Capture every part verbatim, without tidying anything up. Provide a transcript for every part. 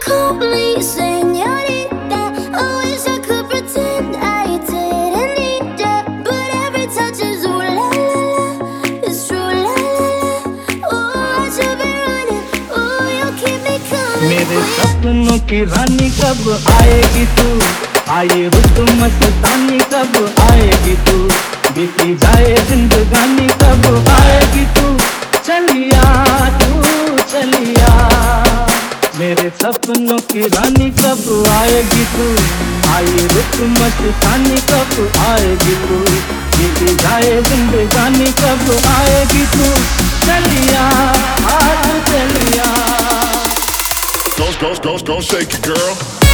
call me señorita. I wish I could pretend I didn't need ya, but every touch is ooh la la la. It's true la la la. Oh, I should be running. Oh, you keep me coming. मेरे सपनों की रानी कब आएगी तू, आए रुत मस्तानी कब आएगी तू, बीती जाए जिंदगानी कब आएगी तू, चलिया तू चलिया। मेरे सपनों की रानी कब आएगी तू, आए रुत मस्तानी कब आएगी तू, बीती जाए जिंदगानी कब आएगी तू, चलिया आज चलिया। Go, go, go, go, shake it, girl.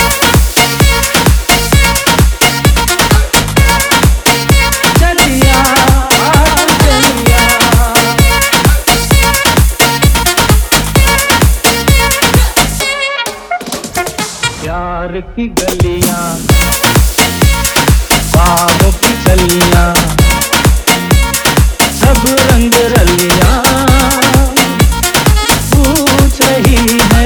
चलिया आज चलिया। प्यार की गलियां, बाहों की चलियां, सब रंग रलियां पूछ रही है।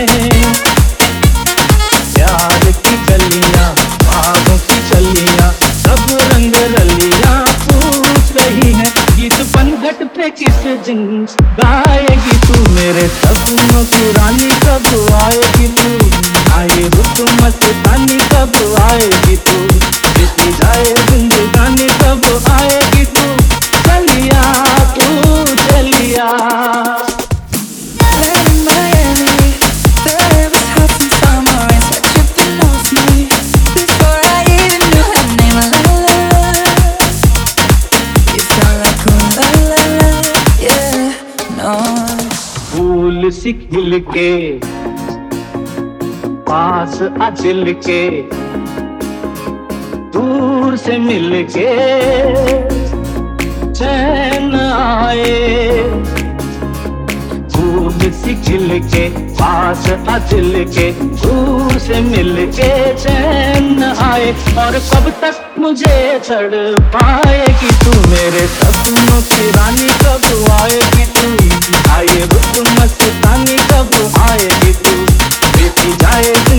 प्यार की गलियां, बाहों की चलियां, सब रंग रलियां पूछ रही है। गीत पनघट पे किस दिन गाएगी तू, मेरे सपनों की रानी कब आएगी तू, आए रुत मस्तानी कब आएगी तू, बीती जाए जिंदगानी कब आएगी तू, चलिया तू चलिया। फूल सी खिल के पास आचिल के, दूर से मिल के चैन आए। फूल सी खिल के पास आचिल के, दूर से मिल के चैन आए। और कब तक मुझे छड़ पाएगी तू, मेरे सपनों की रानी कब आएगी तू, आए रुत मस्तानी कब आएगी तू, बीती जाए